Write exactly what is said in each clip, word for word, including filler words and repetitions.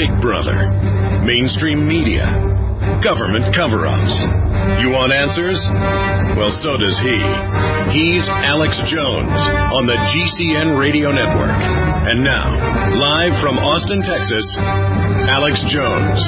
Big Brother, mainstream media, government cover-ups. You want answers? Well, so does he. He's Alex Jones on the G C N Radio Network. And now, live from Austin, Texas, Alex Jones.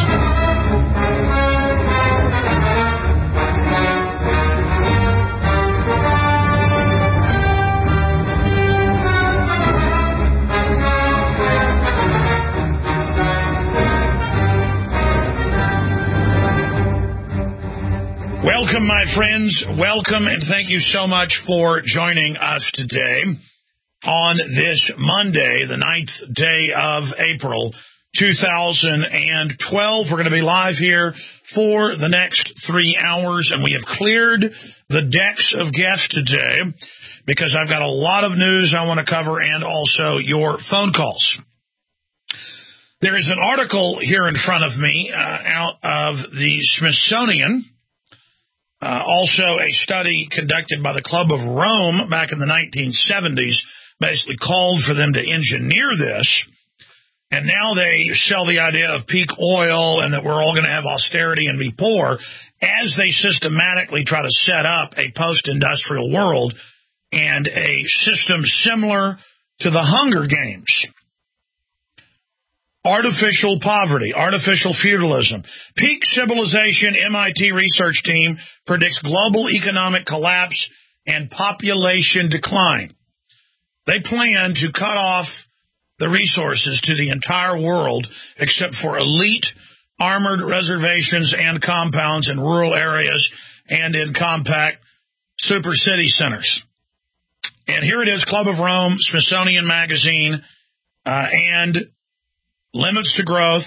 Welcome, my friends. Welcome, and thank you so much for joining us today on this Monday, the ninth day of April, two thousand twelve. We're going to be live here for the next three hours, and we have cleared the decks of guests today because I've got a lot of news I want to cover and also your phone calls. There is an article here in front of me uh, out of the Smithsonian. Uh, also, a study conducted by the Club of Rome back in the nineteen seventies basically called for them to engineer this. And now they sell the idea of peak oil and that we're all going to have austerity and be poor as they systematically try to set up a post-industrial world and a system similar to the Hunger Games. Artificial poverty, artificial feudalism. Peak civilization. M I T research team predicts global economic collapse and population decline. They plan to cut off the resources to the entire world except for elite armored reservations and compounds in rural areas and in compact super city centers. And here it is, Club of Rome, Smithsonian Magazine, uh, and limits to growth.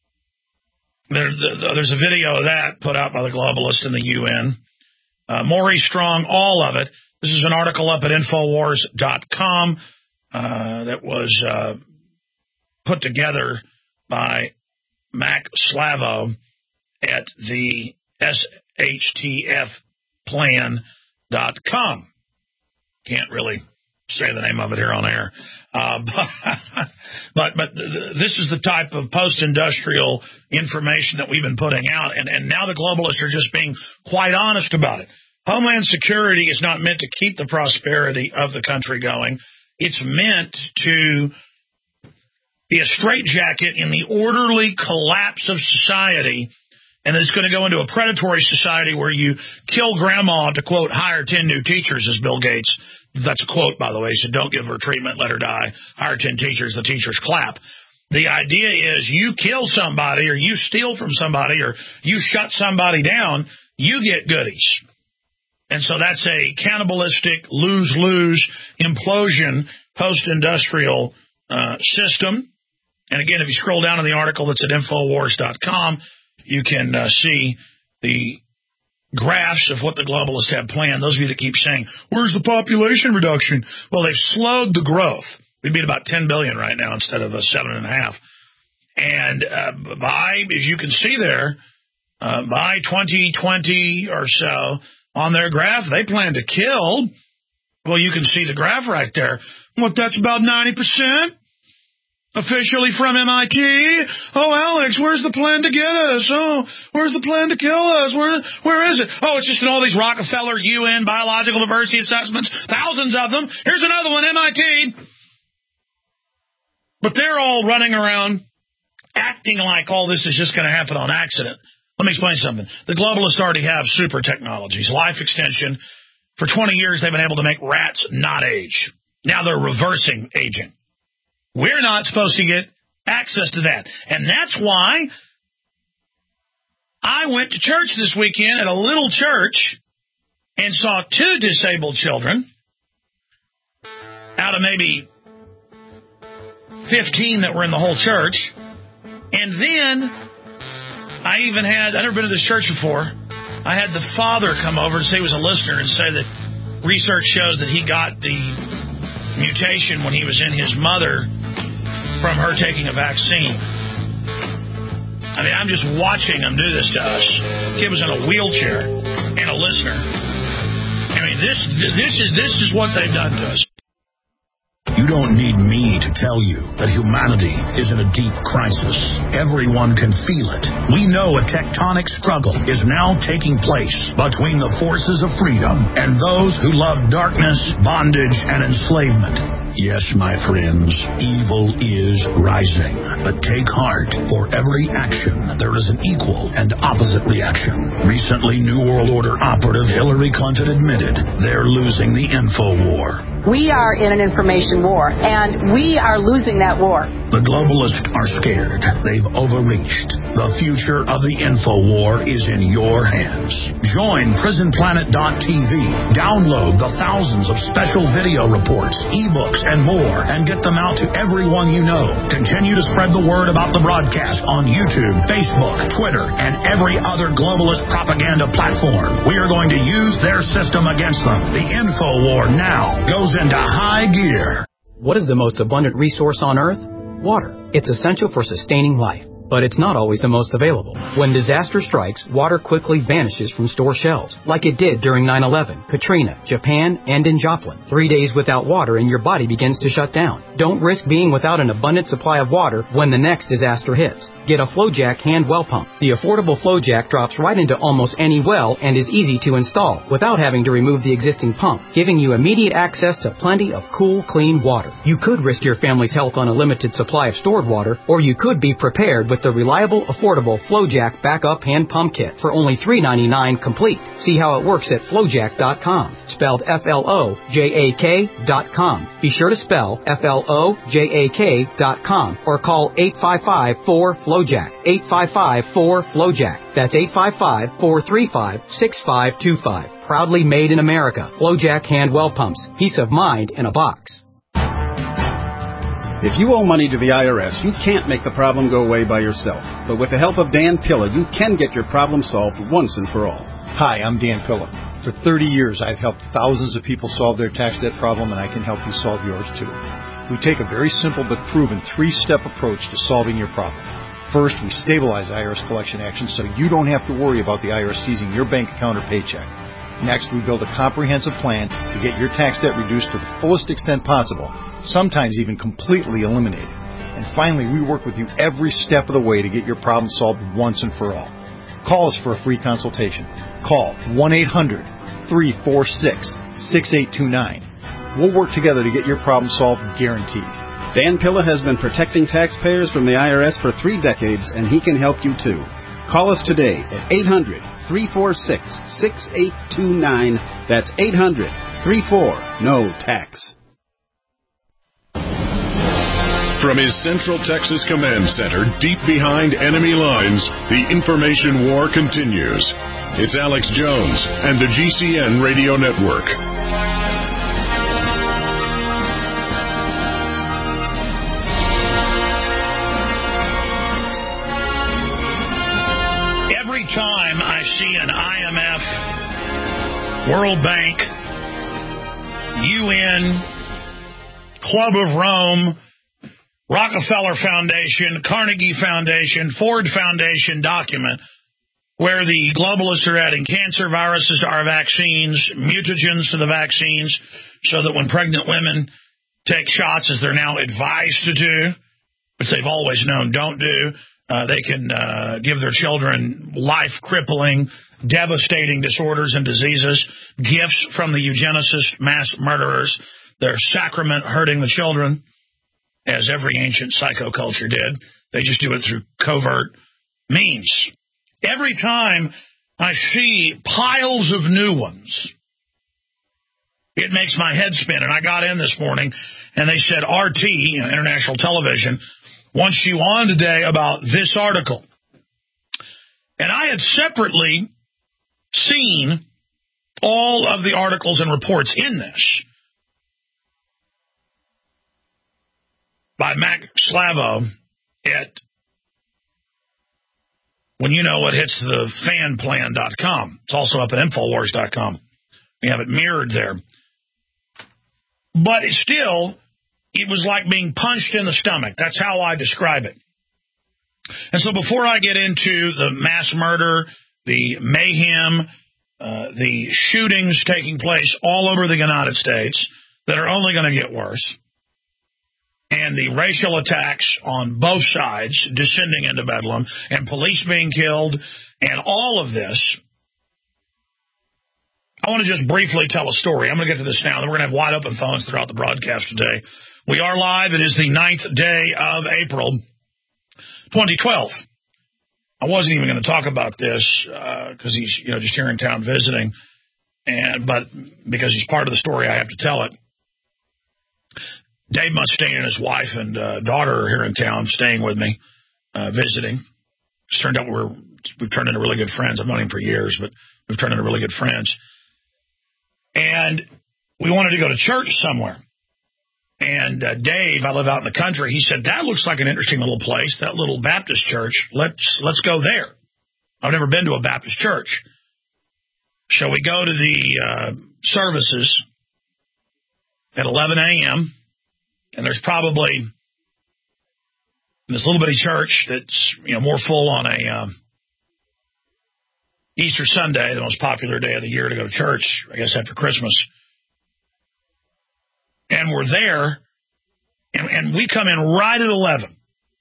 There, there's a video of that put out by the globalists in the U N. Uh, Maurice Strong, all of it. This is an article up at Infowars dot com uh, that was uh, put together by Mac Slavo at the S H T F plan dot com. Can't really say the name of it here on air. Uh, but, but but this is the type of post-industrial information that we've been putting out, and, and now the globalists are just being quite honest about it. Homeland Security is not meant to keep the prosperity of the country going. It's meant to be a straitjacket in the orderly collapse of society, and it's going to go into a predatory society where you kill grandma to, quote, hire ten new teachers, as Bill Gates. That's a quote, by the way. So don't give her treatment, let her die. Hire ten teachers, the teachers clap. The idea is you kill somebody or you steal from somebody or you shut somebody down, you get goodies. And so that's a cannibalistic, lose-lose, implosion, post-industrial uh, system. And again, if you scroll down in the article that's at Infowars dot com, you can uh, see the graphs of what the globalists have planned. Those of you that keep saying, where's the population reduction? Well, they've slowed the growth. We'd be at about ten billion right now instead of a seven and a half. And uh, by, as you can see there, uh, by twenty twenty or so on their graph, they plan to kill. Well, you can see the graph right there. What, that's about ninety percent? Officially from M I T. Oh, Alex, where's the plan to get us? Oh, where's the plan to kill us? Where, where is it? Oh, it's just in all these Rockefeller, U N, biological diversity assessments, thousands of them. Here's another one, M I T. But they're all running around acting like all this is just going to happen on accident. Let me explain something. The globalists already have super technologies, life extension. For twenty years, they've been able to make rats not age. Now they're reversing aging. We're not supposed to get access to that. And that's why I went to church this weekend at a little church and saw two disabled children out of maybe fifteen that were in the whole church. And then I even had, I've never been to this church before, I had the father come over and say he was a listener and say that research shows that he got the mutation when he was in his mother from her taking a vaccine. I mean, I'm just watching them do this to us. Kid was in a wheelchair and a listener. I mean, this this is this is what they've done to us. You don't need me to tell you that humanity is in a deep crisis. Everyone can feel it. We know a tectonic struggle is now taking place between the forces of freedom and those who love darkness, bondage, and enslavement. Yes, my friends, evil is rising. But take heart. For every action, there is an equal and opposite reaction. Recently, New World Order operative Hillary Clinton admitted they're losing the info war. We are in an information war, and we are losing that war. The globalists are scared. They've overreached. The future of the info war is in your hands. Join prison planet dot t v. Download the thousands of special video reports, ebooks, and more, and get them out to everyone you know. Continue to spread the word about the broadcast on YouTube, Facebook, Twitter, and every other globalist propaganda platform. We are going to use their system against them. The info war now goes into high gear. What is the most abundant resource on Earth? Water. It's essential for sustaining life, but it's not always the most available. When disaster strikes, water quickly vanishes from store shelves, like it did during nine eleven, Katrina, Japan, and in Joplin. Three days without water and your body begins to shut down. Don't risk being without an abundant supply of water when the next disaster hits. Get a FlowJack hand well pump. The affordable FlowJack drops right into almost any well and is easy to install without having to remove the existing pump, giving you immediate access to plenty of cool, clean water. You could risk your family's health on a limited supply of stored water, or you could be prepared with the reliable, affordable FlowJack Backup Hand Pump Kit for only three ninety-nine complete. See how it works at flowjack dot com, spelled F L O J A K dot com. Be sure to spell F L O J A K dot com or call eight five five, four, FlowJack, eight five five, four, FlowJack. That's eight five five, four three five, six five two five. Proudly made in America. FlowJack Hand Well Pumps. Peace of mind in a box. If you owe money to the I R S, you can't make the problem go away by yourself. But with the help of Dan Pilla, you can get your problem solved once and for all. Hi, I'm Dan Pilla. For thirty years, I've helped thousands of people solve their tax debt problem, and I can help you solve yours too. We take a very simple but proven three-step approach to solving your problem. First, we stabilize I R S collection actions so you don't have to worry about the I R S seizing your bank account or paycheck. Next, we build a comprehensive plan to get your tax debt reduced to the fullest extent possible, sometimes even completely eliminated. And finally, we work with you every step of the way to get your problem solved once and for all. Call us for a free consultation. Call one eight hundred, three four six, six eight two nine. We'll work together to get your problem solved, guaranteed. Dan Pilla has been protecting taxpayers from the I R S for three decades, and he can help you too. Call us today at eight hundred, three four six, six eight two nine. That's eight hundred, three four, N O tax. From his Central Texas Command Center, deep behind enemy lines, the information war continues. It's Alex Jones and the G C N Radio Network. Every time I see an I M F, World Bank, U N, Club of Rome, Rockefeller Foundation, Carnegie Foundation, Ford Foundation document where the globalists are adding cancer viruses to our vaccines, mutagens to the vaccines, so that when pregnant women take shots, as they're now advised to do, which they've always known don't do, uh, they can uh, give their children life-crippling, devastating disorders and diseases, gifts from the eugenicist mass murderers, their sacrament hurting the children, as every ancient psychoculture did. They just do it through covert means. Every time I see piles of new ones, it makes my head spin. And I got in this morning, and they said R T, you know, International Television, wants you on today about this article. And I had separately seen all of the articles and reports in this by Mac Slavo at when you know what hits the fan plan dot com. It's also up at infowars dot com. We have it mirrored there. But it's still, it was like being punched in the stomach. That's how I describe it. And so before I get into the mass murder, the mayhem, uh, the shootings taking place all over the United States that are only going to get worse, and the racial attacks on both sides descending into Bedlam, and police being killed, and all of this, I want to just briefly tell a story. I'm going to get to this now, then we're going to have wide open phones throughout the broadcast today. We are live. It is the ninth day of April, twenty twelve. I wasn't even going to talk about this because uh, he's you know just here in town visiting, and but because he's part of the story, I have to tell it. Dave Mustaine and his wife and uh, daughter are here in town, staying with me, uh, visiting. It's turned out we're we've turned into really good friends. I've known him for years, but we've turned into really good friends. And we wanted to go to church somewhere. And uh, Dave, I live out in the country, he said, that looks like an interesting little place, that little Baptist church. Let's let's go there. I've never been to a Baptist church. So we go to the uh, services at eleven a.m., and there's probably in this little bitty church that's you know more full on a um, Easter Sunday, the most popular day of the year to go to church, I guess after Christmas. And we're there, and, and we come in right at eleven,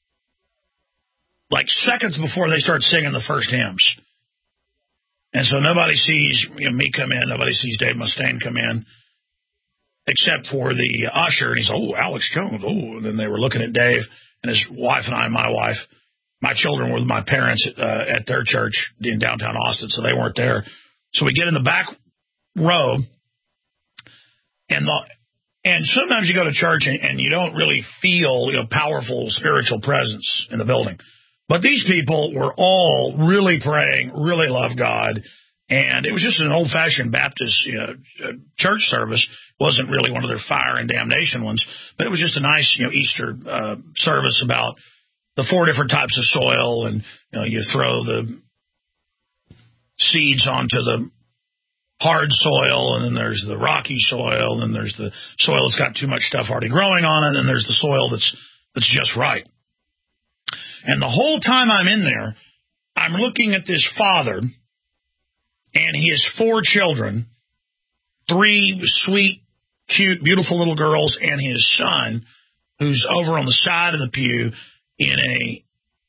like seconds before they start singing the first hymns. And so nobody sees you know, me come in, nobody sees Dave Mustaine come in, except for the usher. And he's, oh, Alex Jones. Oh, and then they were looking at Dave and his wife and I, my wife. My children were with my parents uh, at their church in downtown Austin, so they weren't there. So we get in the back row, and the and sometimes you go to church and, and you don't really feel you know powerful spiritual presence in the building. But these people were all really praying, really love God, and it was just an old-fashioned Baptist you know, church service. It wasn't really one of their fire and damnation ones, but it was just a nice you know Easter uh, service about the four different types of soil, and you know you throw the seeds onto the hard soil, and then there's the rocky soil, and then there's the soil that's got too much stuff already growing on it, and then there's the soil that's that's just right. And the whole time I'm in there, I'm looking at this father and his four children, three sweet, cute, beautiful little girls, and his son, who's over on the side of the pew in a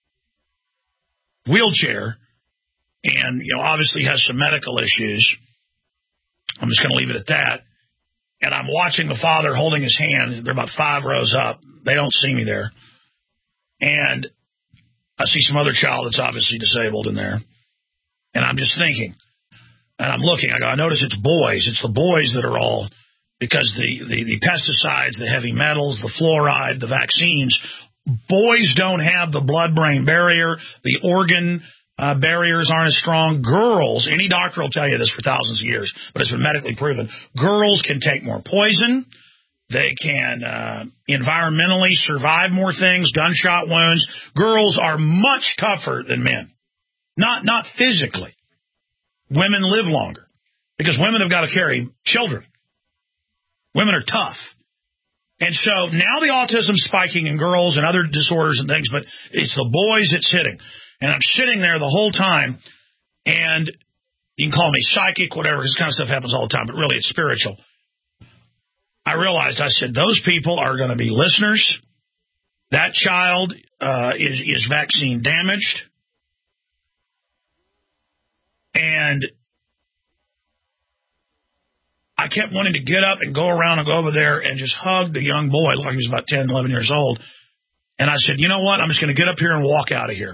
wheelchair, and you know obviously has some medical issues. I'm just going to leave it at that. And I'm watching the father holding his hand. They're about five rows up. They don't see me there. And I see some other child that's obviously disabled in there. And I'm just thinking, and I'm looking, I go, I notice it's boys. It's the boys that are all, because the, the, the pesticides, the heavy metals, the fluoride, the vaccines, boys don't have the blood-brain barrier. The organ uh, barriers aren't as strong. Girls, any doctor will tell you this for thousands of years, but it's been medically proven. Girls can take more poison. They can uh, environmentally survive more things, gunshot wounds. Girls are much tougher than men. Not not physically. Women live longer because women have got to carry children. Women are tough. And so now the autism's spiking in girls and other disorders and things, but it's the boys that's hitting. And I'm sitting there the whole time, and you can call me psychic, whatever, because this kind of stuff happens all the time, but really it's spiritual. I realized, I said, those people are going to be listeners. That child uh, is, is vaccine damaged. And I kept wanting to get up and go around and go over there and just hug the young boy, like he was about ten, eleven years old. And I said, you know what? I'm just going to get up here and walk out of here.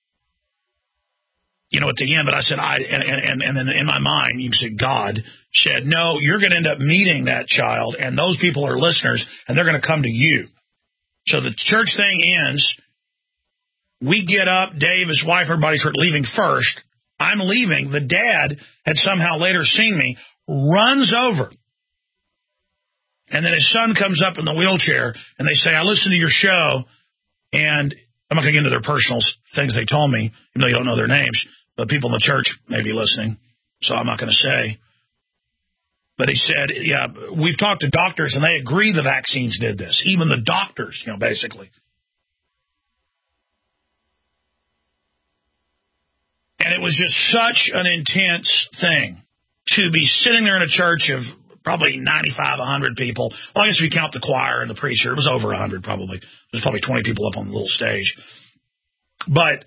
You know, at the end, but I said, I, and, and, and then in my mind, you said, God said, no, you're going to end up meeting that child, and those people are listeners, and they're going to come to you. So the church thing ends. We get up, Dave, his wife, everybody's leaving first. I'm leaving. The dad had somehow later seen me, runs over. And then his son comes up in the wheelchair, and they say, I listened to your show, and I'm not going to get into their personal things they told me, even though you don't know their names, but people in the church may be listening, so I'm not going to say. But he said, yeah, we've talked to doctors, and they agree the vaccines did this. Even the doctors, you know, basically. And it was just such an intense thing to be sitting there in a church of probably ninety-five, one hundred people. Well, I guess if you count the choir and the preacher, it was over one hundred probably. There's probably twenty people up on the little stage. But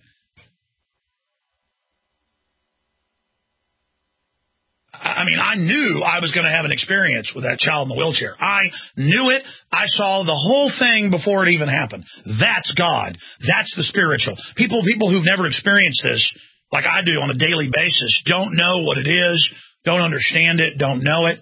I mean, I knew I was going to have an experience with that child in the wheelchair. I knew it. I saw the whole thing before it even happened. That's God. That's the spiritual. People, people who've never experienced this, like I do on a daily basis, don't know what it is, don't understand it, don't know it.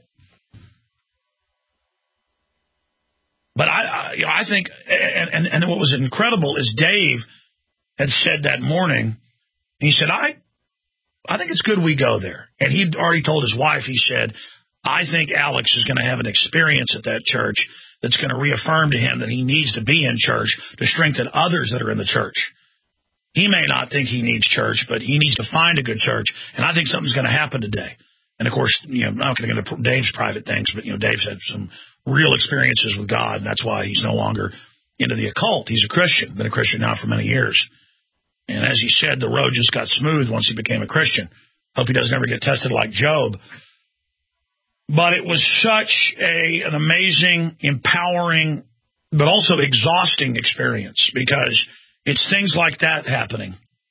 But I, I, you know, I think, and, and, and what was incredible is Dave had said that morning, he said, I, I think it's good we go there. And he'd already told his wife, he said, I think Alex is going to have an experience at that church that's going to reaffirm to him that he needs to be in church to strengthen others that are in the church. He may not think he needs church, but he needs to find a good church. And I think something's going to happen today. And, of course, you know, I'm not going to get into Dave's private things, but, you know, Dave's had some real experiences with God, and that's why he's no longer into the occult. He's a Christian, been a Christian now for many years. And as he said, the road just got smooth once he became a Christian. Hope he doesn't ever get tested like Job. But it was such a an amazing, empowering, but also exhausting experience, because it's things like that happening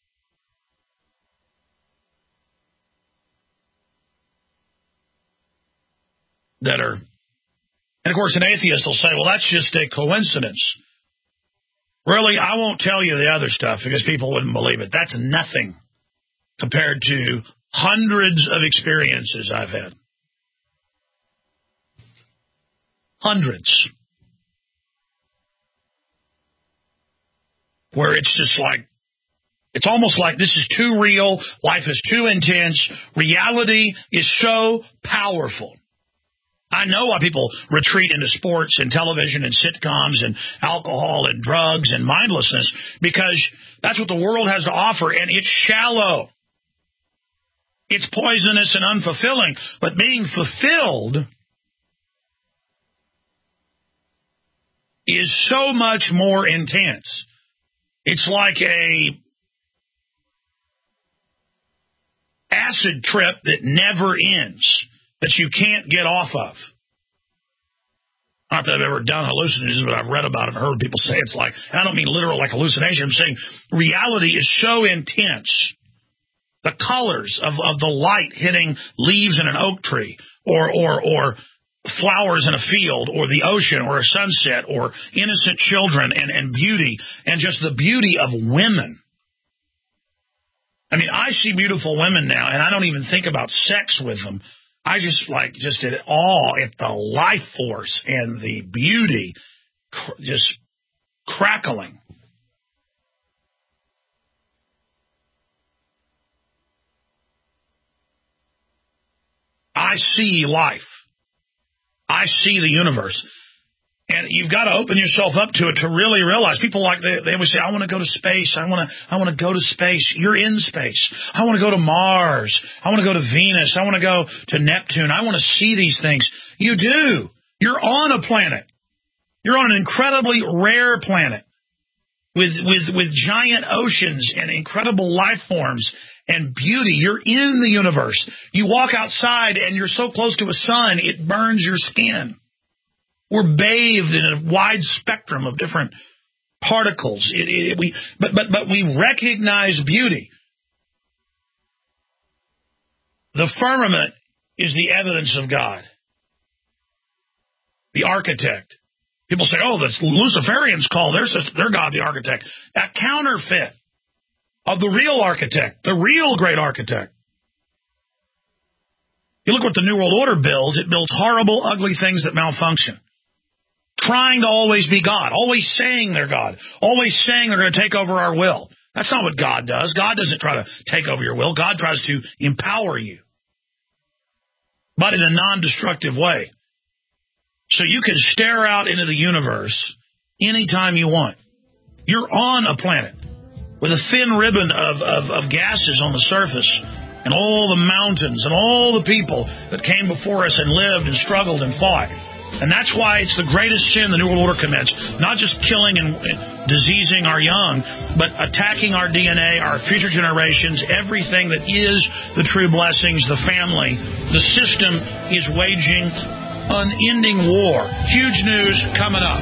that are, and of course an atheist will say, well, that's just a coincidence. Really, I won't tell you the other stuff because people wouldn't believe it. That's nothing compared to hundreds of experiences I've had. Hundreds. Where it's just like, it's almost like this is too real, life is too intense, reality is so powerful. I know why people retreat into sports and television and sitcoms and alcohol and drugs and mindlessness, because that's what the world has to offer, and it's shallow. It's poisonous and unfulfilling, but being fulfilled is so much more intense. It's like a acid trip that never ends, that you can't get off of. Not that I've ever done hallucinations, but I've read about it and heard people say it's like, and I don't mean literal like hallucination, I'm saying reality is so intense. The colors of, of the light hitting leaves in an oak tree, or or or flowers in a field, or the ocean, or a sunset, or innocent children, and, and beauty, and just the beauty of women. I mean, I see beautiful women now, and I don't even think about sex with them. I just like just at awe at the life force and the beauty cr- just crackling. I see life. I see the universe. And you've got to open yourself up to it to really realize. People like, they, they always say, I want to go to space. I want to I want to go to space. You're in space. I want to go to Mars. I want to go to Venus. I want to go to Neptune. I want to see these things. You do. You're on a planet. You're on an incredibly rare planet with, with, with giant oceans and incredible life forms and beauty. You're in the universe. You walk outside and you're so close to a sun, it burns your skin. We're bathed in a wide spectrum of different particles. It, it, we, but, but, but we recognize beauty. The firmament is the evidence of God. The architect. People say, oh, that's Luciferians call their, their God the architect. A counterfeit of the real architect, the real great architect. You look what the New World Order builds. It builds horrible, ugly things that malfunction. Trying to always be God, always saying they're God, always saying they're going to take over our will. That's not what God does. God doesn't try to take over your will. God tries to empower you, but in a non-destructive way. So you can stare out into the universe anytime you want. You're on a planet with a thin ribbon of, of, of gases on the surface, and all the mountains and all the people that came before us and lived and struggled and fought. And that's why it's the greatest sin the New World Order commits, not just killing and diseasing our young, but attacking our D N A, our future generations, everything that is the true blessings, the family. The system is waging unending war. Huge news coming up.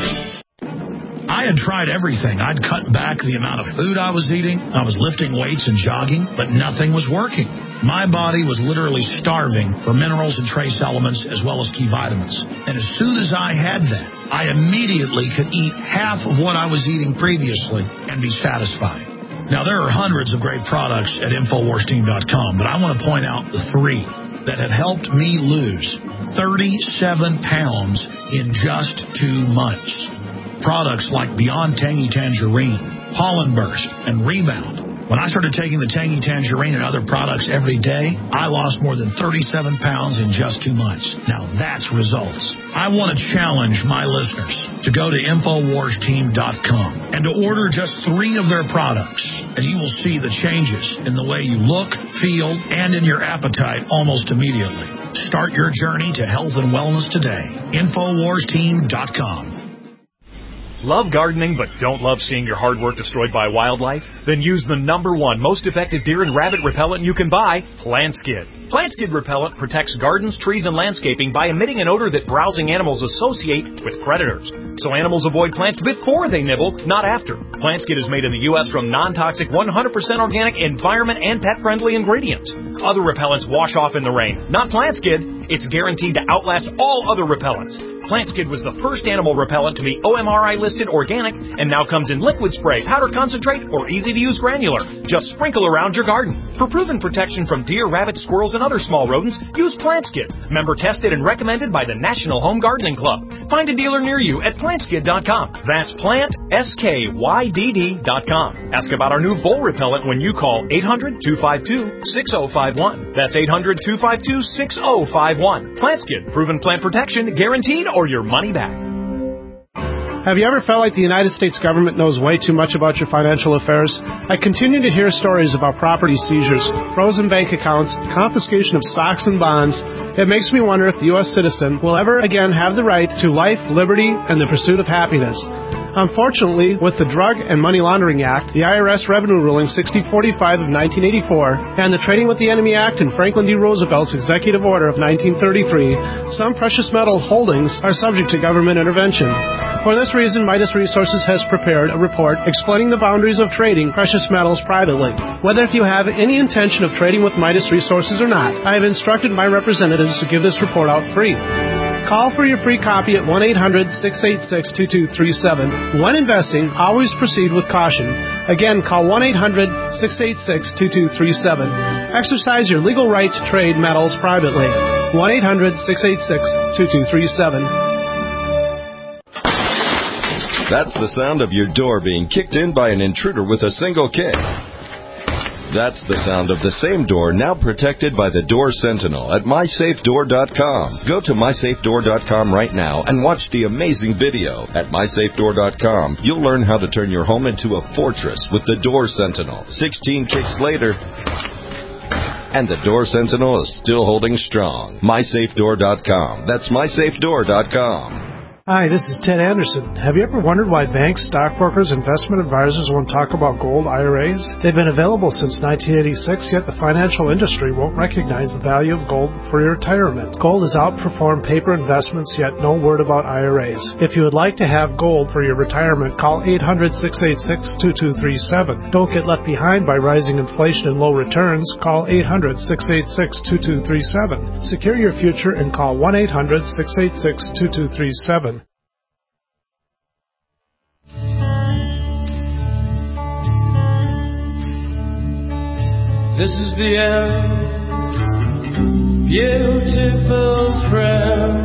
I had tried everything. I'd cut back the amount of food I was eating. I was lifting weights and jogging, but nothing was working. My body was literally starving for minerals and trace elements as well as key vitamins. And as soon as I had that, I immediately could eat half of what I was eating previously and be satisfied. Now, there are hundreds of great products at Infowars Team dot com, but I want to point out the three that have helped me lose thirty-seven pounds in just two months. Products like Beyond Tangy Tangerine, Pollen Burst, and Rebound. When I started taking the Tangy Tangerine and other products every day, I lost more than thirty-seven pounds in just two months. Now that's results. I want to challenge my listeners to go to Infowars Team dot com and to order just three of their products, and you will see the changes in the way you look, feel, and in your appetite almost immediately. Start your journey to health and wellness today. Infowars Team dot com. Love gardening but don't love seeing your hard work destroyed by wildlife? Then use the number one most effective deer and rabbit repellent you can buy, PlantSkid. PlantSkid repellent protects gardens, trees, and landscaping by emitting an odor that browsing animals associate with predators. So animals avoid plants before they nibble, not after. PlantSkid is made in the U S from non-toxic, one hundred percent organic, environment, and pet-friendly ingredients. Other repellents wash off in the rain. Not PlantSkid. It's guaranteed to outlast all other repellents. PlantSkid was the first animal repellent to be O M R I listed organic and now comes in liquid spray, powder concentrate, or easy-to-use granular. Just sprinkle around your garden. For proven protection from deer, rabbits, squirrels, and other small rodents, use PlantSkid. Member tested and recommended by the National Home Gardening Club. Find a dealer near you at plant skid dot com. That's plant, S K Y D D dot com. Ask about our new vole repellent when you call eight hundred, two five two, six oh five one. That's eight hundred, two five two, six oh five one. PlantSkid, proven plant protection, guaranteed or your money back. Have you ever felt like the United States government knows way too much about your financial affairs? I continue to hear stories about property seizures, frozen bank accounts, confiscation of stocks and bonds. It makes me wonder if the U S citizen will ever again have the right to life, liberty, and the pursuit of happiness. Unfortunately, with the Drug and Money Laundering Act, the I R S Revenue Ruling sixty forty-five of nineteen eighty-four, and the Trading with the Enemy Act and Franklin D. Roosevelt's Executive Order of nineteen thirty-three, some precious metal holdings are subject to government intervention. For this reason, Midas Resources has prepared a report explaining the boundaries of trading precious metals privately. Whether if you have any intention of trading with Midas Resources or not, I have instructed my representatives to give this report out free. Call for your free copy at one eight hundred, six eight six, two two three seven. When investing, always proceed with caution. Again, call one eight hundred, six eight six, two two three seven. Exercise your legal right to trade metals privately. one eight hundred, six eight six, two two three seven. That's the sound of your door being kicked in by an intruder with a single kick. That's the sound of the same door now protected by the Door Sentinel at my safe door dot com. Go to my safe door dot com right now and watch the amazing video. At my safe door dot com, you'll learn how to turn your home into a fortress with the Door Sentinel. sixteen kicks later, and the Door Sentinel is still holding strong. my safe door dot com. That's my safe door dot com. Hi, this is Ted Anderson. Have you ever wondered why banks, stockbrokers, investment advisors won't talk about gold I R As? They've been available since nineteen eighty-six, yet the financial industry won't recognize the value of gold for your retirement. Gold has outperformed paper investments, yet no word about I R As. If you would like to have gold for your retirement, call eight hundred, six eight six, two two three seven. Don't get left behind by rising inflation and low returns. Call eight hundred, six eight six, two two three seven. Secure your future and call one eight hundred, six eight six, two two three seven. This is the end, beautiful friend.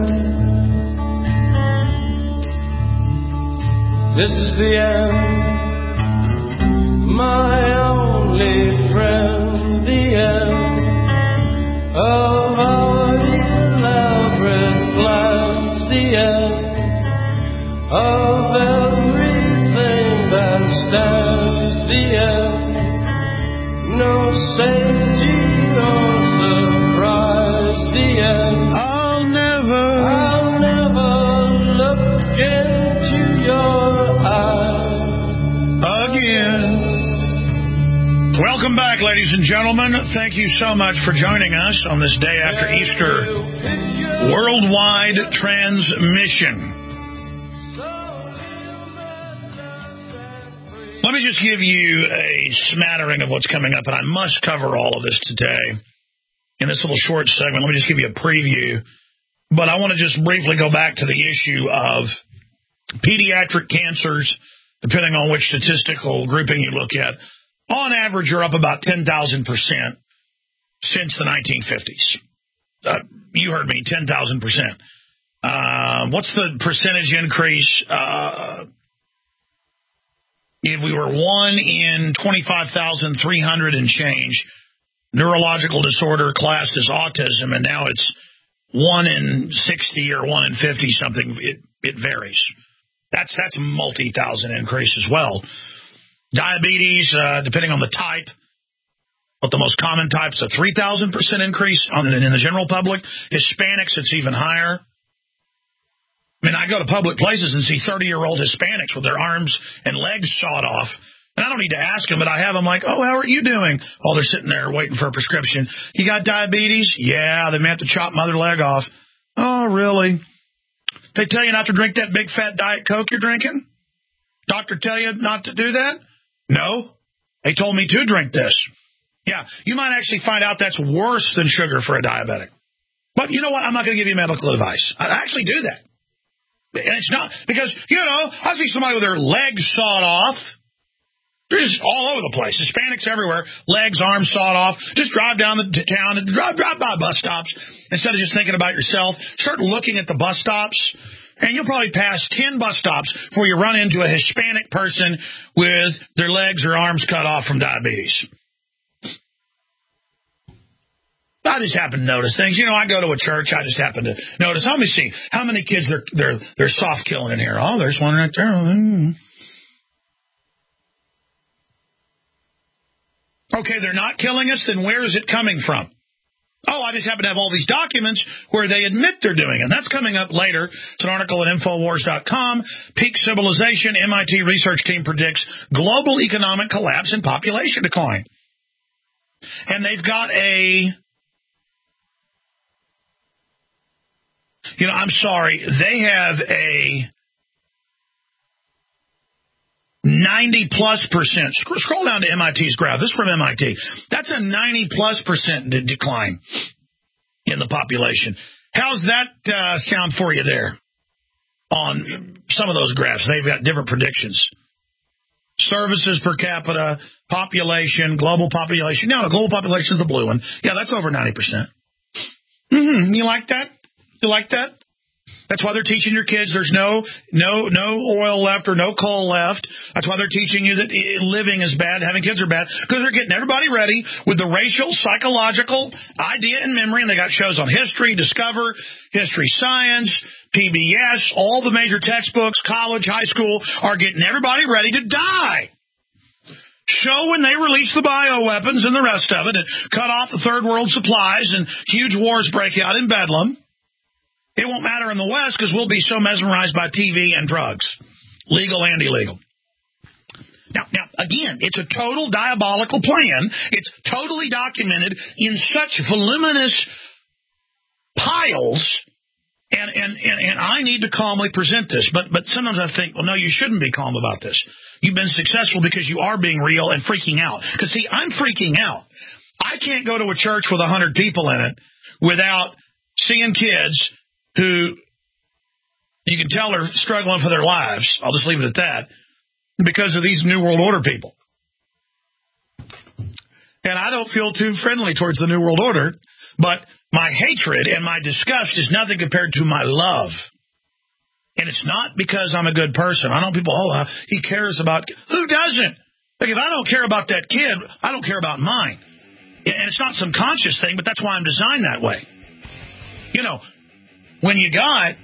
This is the end, my only friend. The end of our elaborate plans. The end of everything that stands. The end. No safety or surprise. The end. I'll never, I'll never look into your eyes again. Welcome back, ladies and gentlemen. Thank you so much for joining us on this day after Easter. worldwide transmission. Let me just give you a smattering of what's coming up, and I must cover all of this today in this little short segment. Let me just give you a preview. But I want to just briefly go back to the issue of pediatric cancers, depending on which statistical grouping you look at. On average, are up about ten thousand percent since the nineteen fifties. Uh, you heard me, ten thousand percent. Uh, what's the percentage increase? Uh, if we were one in twenty-five thousand three hundred and change, neurological disorder classed as autism, and now it's one in sixty or one in fifty something. It, it varies. That's that's a multi-thousand increase as well. Diabetes, uh, depending on the type, but the most common type is a three thousand percent increase on, in the general public. Hispanics, it's even higher. I mean, I go to public places and see thirty-year-old Hispanics with their arms and legs sawed off. And I don't need to ask them, but I have them like, oh, how are you doing? Oh, they're sitting there waiting for a prescription. You got diabetes? Yeah, they may have to chop my other leg off. Oh, really? They tell you not to drink that big fat Diet Coke you're drinking? Doctor tell you not to do that? No. They told me to drink this. Yeah, you might actually find out that's worse than sugar for a diabetic. But you know what? I'm not going to give you medical advice. I actually do that. And it's not because, you know, I see somebody with their legs sawed off. They're just all over the place. Hispanics everywhere, legs, arms sawed off. Just drive down the t- town and drive, drive by bus stops instead of just thinking about yourself. Start looking at the bus stops, and you'll probably pass ten bus stops before you run into a Hispanic person with their legs or arms cut off from diabetes. I just happen to notice things. You know, I go to a church. I just happen to notice. Let me see how many kids they're they're they're soft killing in here. Oh, there's one right there. Mm. Okay, they're not killing us. Then where is it coming from? Oh, I just happen to have all these documents where they admit they're doing it. And that's coming up later. It's an article at Infowars dot com. Peak civilization. M I T research team predicts global economic collapse and population decline. And they've got a... You know, I'm sorry. They have a ninety plus percent. Scroll down to M I T's graph. This is from M I T. That's a ninety plus percent de- decline in the population. How's that uh, sound for you there on some of those graphs? They've got different predictions. Services per capita, population, global population. No, the global population is the blue one. Yeah, that's over ninety percent. Mm-hmm. You like that? You like that? That's why they're teaching your kids there's no no no oil left or no coal left. That's why they're teaching you that living is bad, having kids are bad, because they're getting everybody ready with the racial, psychological idea and memory. And they got shows on history, Discover, History Science, P B S, all the major textbooks, college, high school, are getting everybody ready to die. Show when they release the bioweapons and the rest of it and cut off the third world supplies and huge wars break out in Bedlam. It won't matter in the West because we'll be so mesmerized by T V and drugs, legal and illegal. Now, now, again, it's a total diabolical plan. It's totally documented in such voluminous piles, and, and, and, and I need to calmly present this. But, but sometimes I think, well, no, you shouldn't be calm about this. You've been successful because you are being real and freaking out. Because, see, I'm freaking out. I can't go to a church with one hundred people in it without seeing kids who you can tell are struggling for their lives. I'll just leave it at that. Because of these New World Order people. And I don't feel too friendly towards the New World Order, but my hatred and my disgust is nothing compared to my love. And it's not because I'm a good person. I know people, oh, uh, he cares about... Who doesn't? Like, if I don't care about that kid, I don't care about mine. And it's not some conscious thing, but that's why I'm designed that way. You know, when you got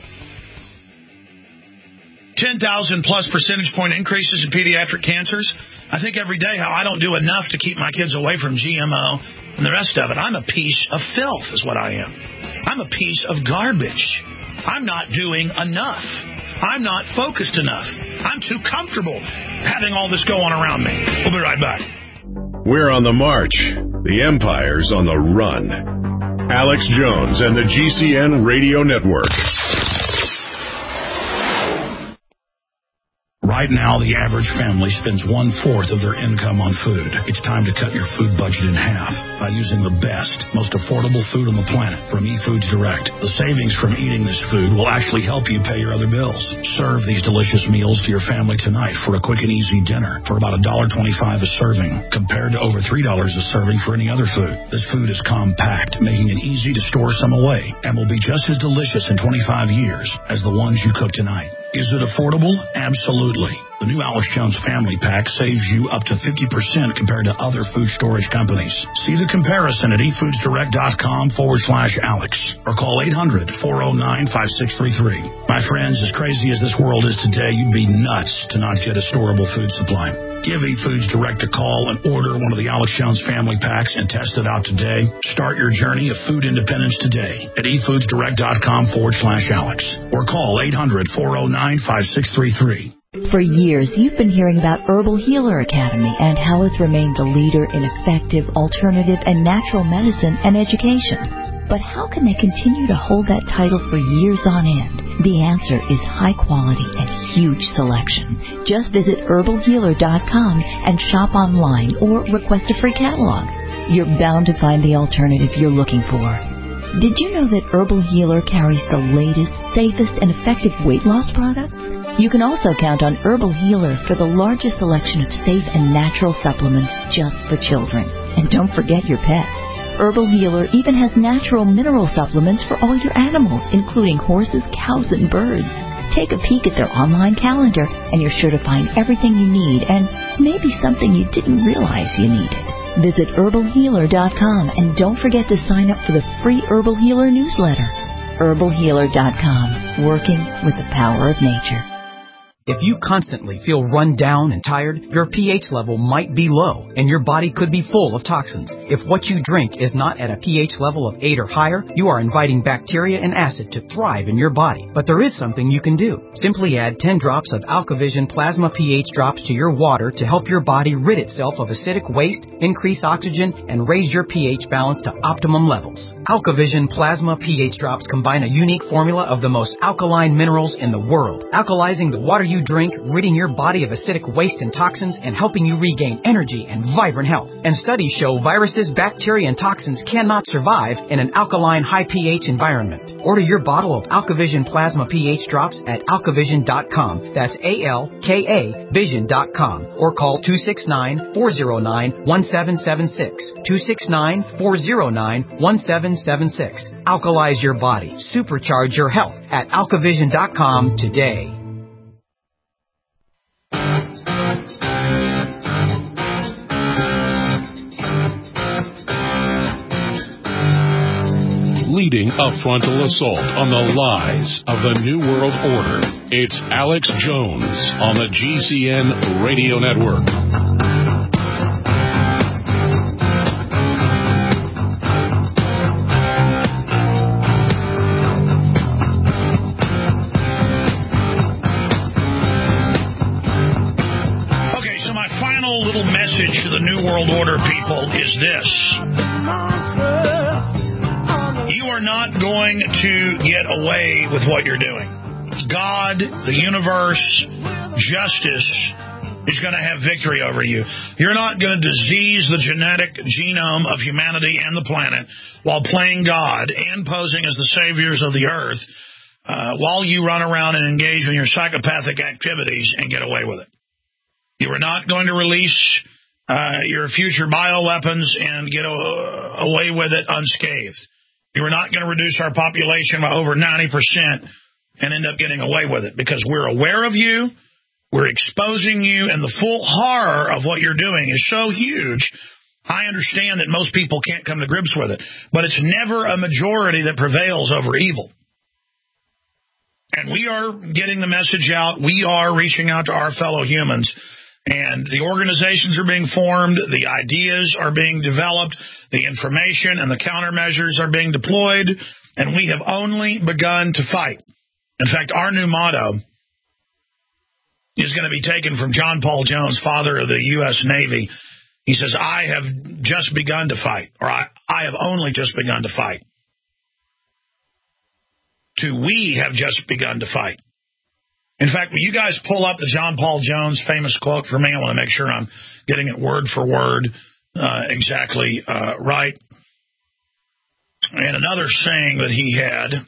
ten thousand plus percentage point increases in pediatric cancers, I think every day how I don't do enough to keep my kids away from G M O and the rest of it. I'm a piece of filth is what I am. I'm a piece of garbage. I'm not doing enough. I'm not focused enough. I'm too comfortable having all this go on around me. We'll be right back. We're on the march. The empire's on the run. Alex Jones and the G C N Radio Network. Right now, the average family spends one-fourth of their income on food. It's time to cut your food budget in half by using the best, most affordable food on the planet from eFoods Direct. The savings from eating this food will actually help you pay your other bills. Serve these delicious meals to your family tonight for a quick and easy dinner for about one dollar and twenty-five cents a serving, compared to over three dollars a serving for any other food. This food is compact, making it easy to store some away, and will be just as delicious in twenty-five years as the ones you cook tonight. Is it affordable? Absolutely. The new Alex Jones Family Pack saves you up to fifty percent compared to other food storage companies. See the comparison at efoodsdirect.com forward slash Alex or call eight hundred, four oh nine, five six three three. My friends, as crazy as this world is today, you'd be nuts to not get a storable food supply. Give eFoods Direct a call and order one of the Alex Jones Family Packs and test it out today. Start your journey of food independence today at efoodsdirect.com forward slash Alex or call eight hundred, four oh nine, five six three three. For years, you've been hearing about Herbal Healer Academy and how it's remained the leader in effective, alternative, and natural medicine and education. But how can they continue to hold that title for years on end? The answer is high quality and huge selection. Just visit herbal healer dot com and shop online or request a free catalog. You're bound to find the alternative you're looking for. Did you know that Herbal Healer carries the latest, safest, and effective weight loss products? You can also count on Herbal Healer for the largest selection of safe and natural supplements just for children. And don't forget your pets. Herbal Healer even has natural mineral supplements for all your animals, including horses, cows, and birds. Take a peek at their online calendar, and you're sure to find everything you need and maybe something you didn't realize you needed. Visit herbal healer dot com and don't forget to sign up for the free Herbal Healer newsletter. herbal healer dot com, working with the power of nature. If you constantly feel run down and tired, your pH level might be low, and your body could be full of toxins. If what you drink is not at a pH level of eight or higher, you are inviting bacteria and acid to thrive in your body. But there is something you can do. Simply add ten drops of AlkaVision Plasma pH drops to your water to help your body rid itself of acidic waste, increase oxygen, and raise your pH balance to optimum levels. AlkaVision Plasma pH drops combine a unique formula of the most alkaline minerals in the world, alkalizing the water you drink, ridding your body of acidic waste and toxins, and helping you regain energy and vibrant health. And studies show viruses, bacteria, and toxins cannot survive in an alkaline, high pH environment. Order your bottle of AlkaVision Plasma pH drops at alkavision dot com. That's A L K A vision dot com. Or call two six nine, four oh nine, one seven seven six. two six nine, four oh nine, one seven seven six. Alkalize your body. Supercharge your health at alkavision dot com today. Leading a frontal assault on the lies of the New World Order. It's Alex Jones on the G C N Radio Network. Okay, so my final little message to the New World Order people is this. You are not going to get away with what you're doing. God, the universe, justice is going to have victory over you. You're not going to disease the genetic genome of humanity and the planet while playing God and posing as the saviors of the earth uh, while you run around and engage in your psychopathic activities and get away with it. You are not going to release uh, your future bioweapons and get uh, away with it unscathed. You are not going to reduce our population by over ninety percent and end up getting away with it because we're aware of you, we're exposing you, and the full horror of what you're doing is so huge. I understand that most people can't come to grips with it, but it's never a majority that prevails over evil. And we are getting the message out. We are reaching out to our fellow humans. And the organizations are being formed, the ideas are being developed, the information and the countermeasures are being deployed, and we have only begun to fight. In fact, our new motto is going to be taken from John Paul Jones, father of the U S Navy. He says, I have just begun to fight, or I, I have only just begun to fight. to we have just begun to fight. In fact, will you guys pull up the John Paul Jones famous quote for me? I want to make sure I'm getting it word for word uh, exactly uh, right. And another saying that he had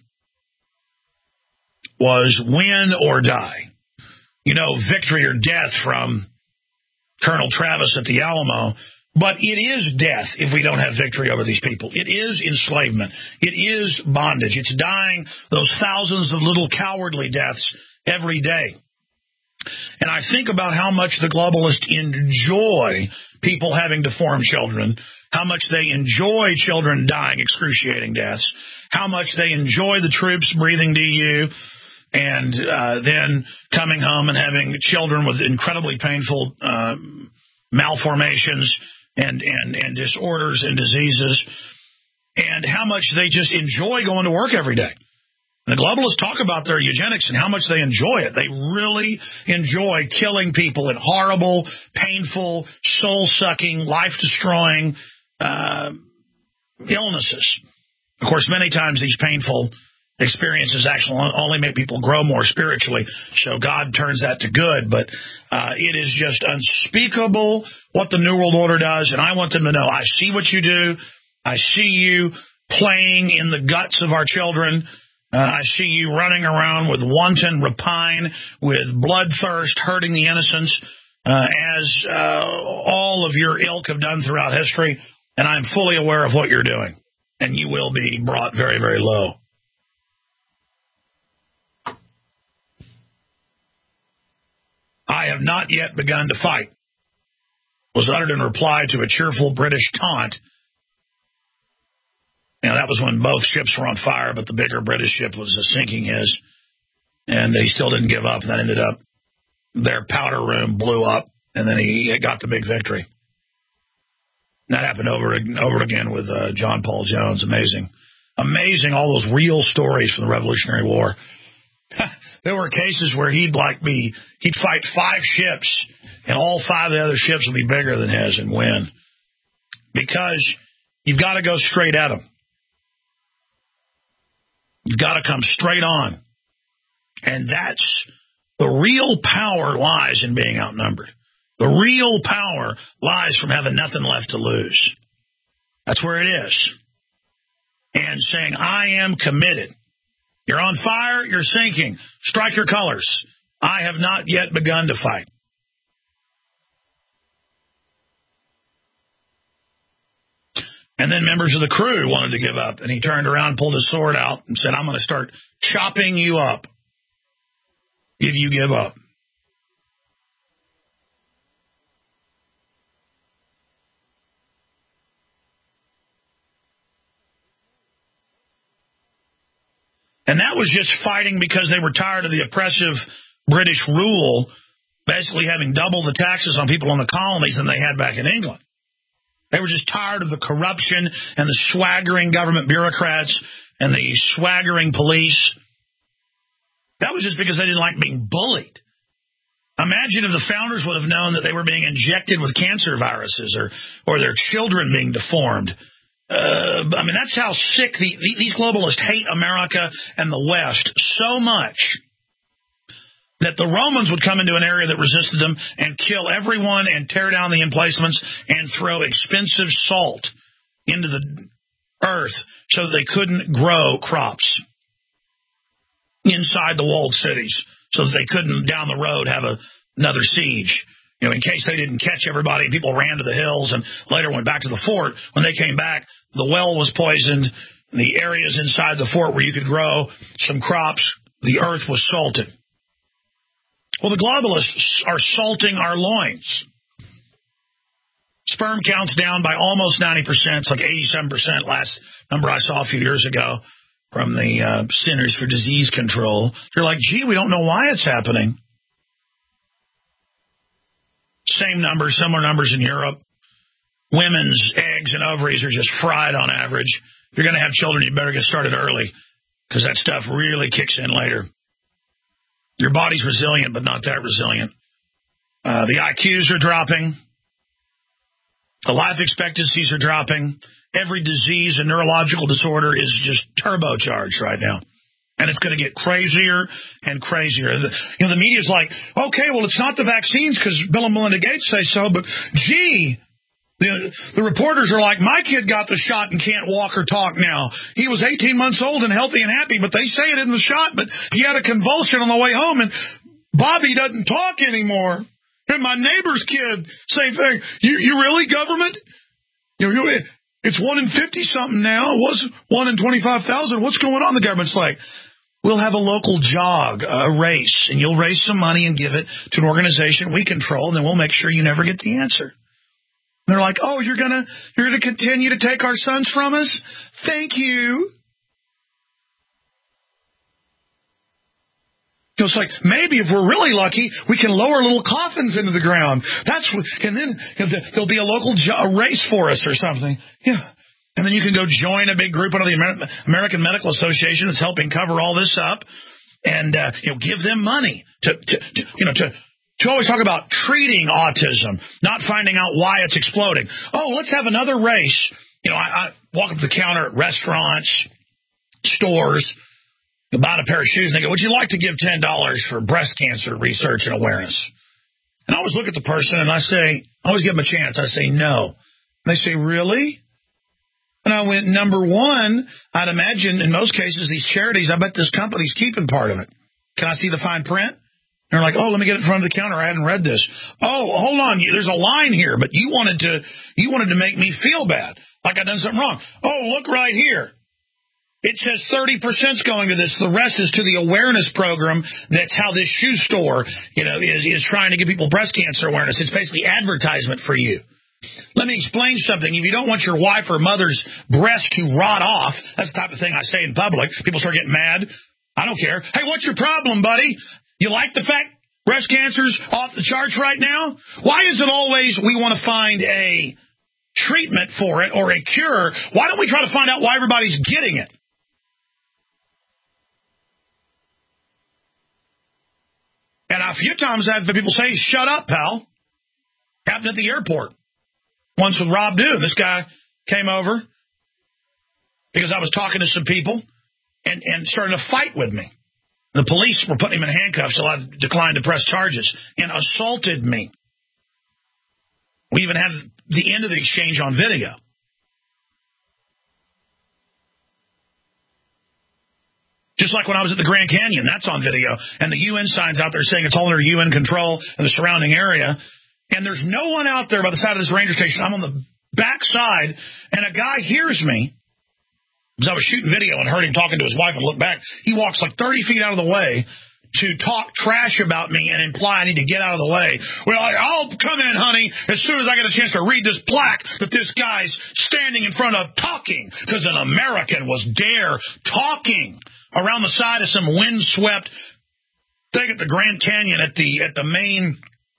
was win or die. You know, victory or death from Colonel Travis at the Alamo. But it is death if we don't have victory over these people. It is enslavement. It is bondage. It's dying those thousands of little cowardly deaths every day. And I think about how much the globalists enjoy people having deformed children, how much they enjoy children dying excruciating deaths, how much they enjoy the troops breathing D U and uh, then coming home and having children with incredibly painful uh, malformations and, and, and disorders and diseases, and how much they just enjoy going to work every day. The globalists talk about their eugenics and how much they enjoy it. They really enjoy killing people in horrible, painful, soul-sucking, life-destroying uh, illnesses. Of course, many times these painful experiences actually only make people grow more spiritually, so God turns that to good. But uh, it is just unspeakable what the New World Order does, and I want them to know, I see what you do. I see you playing in the guts of our children. Uh, I see you running around with wanton rapine, with bloodthirst, hurting the innocents, uh, as uh, all of your ilk have done throughout history, and I'm fully aware of what you're doing, and you will be brought very, very low. I have not yet begun to fight, was uttered in reply to a cheerful British taunt. Now, that was when both ships were on fire, but the bigger British ship was sinking his, and he still didn't give up. And that ended up, their powder room blew up, and then he got the big victory. And that happened over and over again with uh, John Paul Jones. Amazing. Amazing, all those real stories from the Revolutionary War. There were cases where he'd like be, he'd fight five ships, and all five of the other ships would be bigger than his and win. Because you've got to go straight at them. You've got to come straight on. And that's the real power lies in being outnumbered. The real power lies from having nothing left to lose. That's where it is. And saying, I am committed. You're on fire, you're sinking. Strike your colors. I have not yet begun to fight. And then members of the crew wanted to give up, and he turned around, pulled his sword out, and said, I'm going to start chopping you up if you give up. And that was just fighting because they were tired of the oppressive British rule, basically having double the taxes on people in the colonies than they had back in England. They were just tired of the corruption and the swaggering government bureaucrats and the swaggering police. That was just because they didn't like being bullied. Imagine if the founders would have known that they were being injected with cancer viruses or, or their children being deformed. Uh, I mean, that's how sick the, the, these globalists hate America and the West so much that the Romans would come into an area that resisted them and kill everyone and tear down the emplacements and throw expensive salt into the earth so that they couldn't grow crops inside the walled cities, so that they couldn't down the road have a, another siege. You know, in case they didn't catch everybody, people ran to the hills and later went back to the fort. When they came back, the well was poisoned. The areas inside the fort where you could grow some crops, the earth was salted. Well, the globalists are salting our loins. Sperm count's down by almost ninety percent. It's like eighty-seven percent last number I saw a few years ago from the uh, Centers for Disease Control. You're like, gee, we don't know why it's happening. Same numbers, similar numbers in Europe. Women's eggs and ovaries are just fried on average. If you're going to have children, you better get started early because that stuff really kicks in later. Your body's resilient, but not that resilient. Uh, the I Qs are dropping. The life expectancies are dropping. Every disease and neurological disorder is just turbocharged right now. And it's going to get crazier and crazier. The, you know, the media's like, okay, well, it's not the vaccines because Bill and Melinda Gates say so, but gee, the, the reporters are like, my kid got the shot and can't walk or talk now. He was eighteen months old and healthy and happy, but they say it in the shot, but he had a convulsion on the way home, and Bobby doesn't talk anymore. And my neighbor's kid, same thing. You, you really, government? You know, it's one in fifty-something now. It was one in twenty-five thousand. What's going on? The government's like, we'll have a local jog, a race, and you'll raise some money and give it to an organization we control, and then we'll make sure you never get the answer. And they're like, oh, you're gonna you're gonna continue to take our sons from us? Thank you. It's like, maybe if we're really lucky, we can lower little coffins into the ground. That's and then there'll be a local jo- race for us or something. Yeah. And then you can go join a big group under the Amer- American Medical Association that's helping cover all this up, and uh, you know, give them money to, to, to you know to to always talk about treating autism, not finding out why it's exploding. Oh, let's have another race. You know, I, I walk up to the counter at restaurants, stores, buy a pair of shoes, and they go, "Would you like to give ten dollars for breast cancer research and awareness?" And I always look at the person and I say, I always give them a chance. I say no. And they say, really? And I went, number one, I'd imagine in most cases these charities, I bet this company's keeping part of it. Can I see the fine print? And they're like, oh, let me get it in front of the counter. I hadn't read this. Oh, hold on. There's a line here, but you wanted to you wanted to make me feel bad, like I'd done something wrong. Oh, look right here. It says thirty percent is going to this. The rest is to the awareness program. That's how this shoe store, you know, is, is trying to give people breast cancer awareness. It's basically advertisement for you. Let me explain something. If you don't want your wife or mother's breast to rot off, that's the type of thing I say in public. People start getting mad. I don't care. Hey, what's your problem, buddy? You like the fact breast cancer's off the charts right now? Why is it always we want to find a treatment for it or a cure? Why don't we try to find out why everybody's getting it? And a few times I've had people say, shut up, pal. Happened at the airport. Once with Rob Dew. This guy came over because I was talking to some people and, and started a fight with me. The police were putting him in handcuffs so I declined to press charges and assaulted me. We even had the end of the exchange on video. Just like when I was at the Grand Canyon, that's on video. And the U N signs out there saying it's all under U N control and the surrounding area. And there's no one out there by the side of this ranger station. I'm on the back side, and a guy hears me because I was shooting video and heard him talking to his wife and looked back. He walks like thirty feet out of the way to talk trash about me and imply I need to get out of the way. Well, I'll come in, honey, as soon as I get a chance to read this plaque that this guy's standing in front of talking, because an American was dare talking around the side of some windswept thing at the Grand Canyon at the at the main